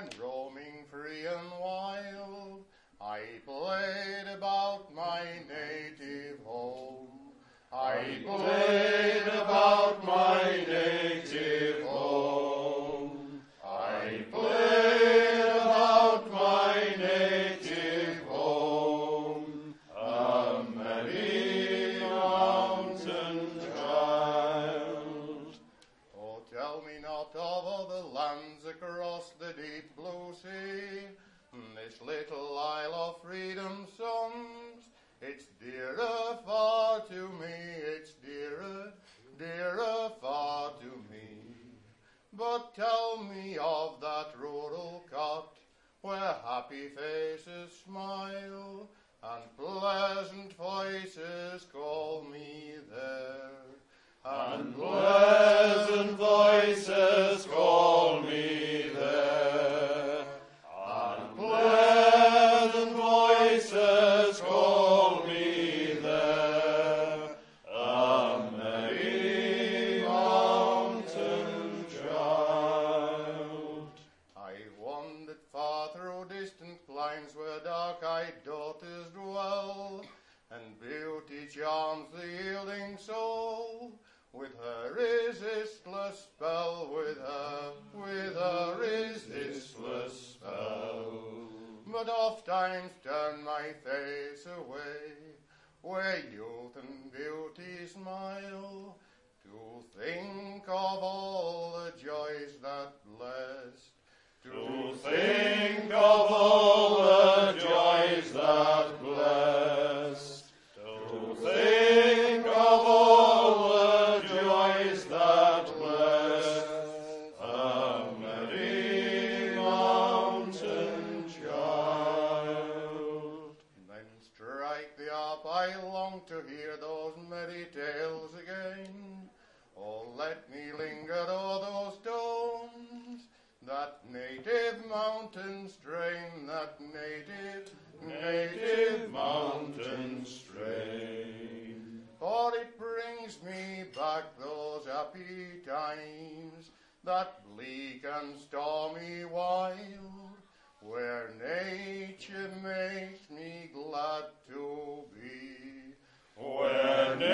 when roaming free and wild, I played about my native home. I played about my native home. I played about my native home. A merry mountain child. Oh, tell me not of other lands across the deep blue sea, this little isle of freedom's songs. It's dearer far to me, it's dearer, dearer far to me. But tell me of that rural cot where happy faces smile and pleasant voices call me there. And pleasant voices call me there. And pleasant voices call me there. A merry mountain child. I wandered far through distant climes where dark-eyed daughters dwell, and beauty charms the yielding soul with her resistless spell, with her resistless spell. But oft times turn my face away, where youth and beauty smile, to think of all the joys that blessed, to think of all the joys that blessed, to think of all the joys that blessed, a merry mountain child. Then strike the harp, I long to hear those merry tales again. Oh, let me linger o'er those tones, that native mountain strain, that native mountain strain. For it brings me back those happy times, that bleak and stormy wild, where nature makes me glad to be. Where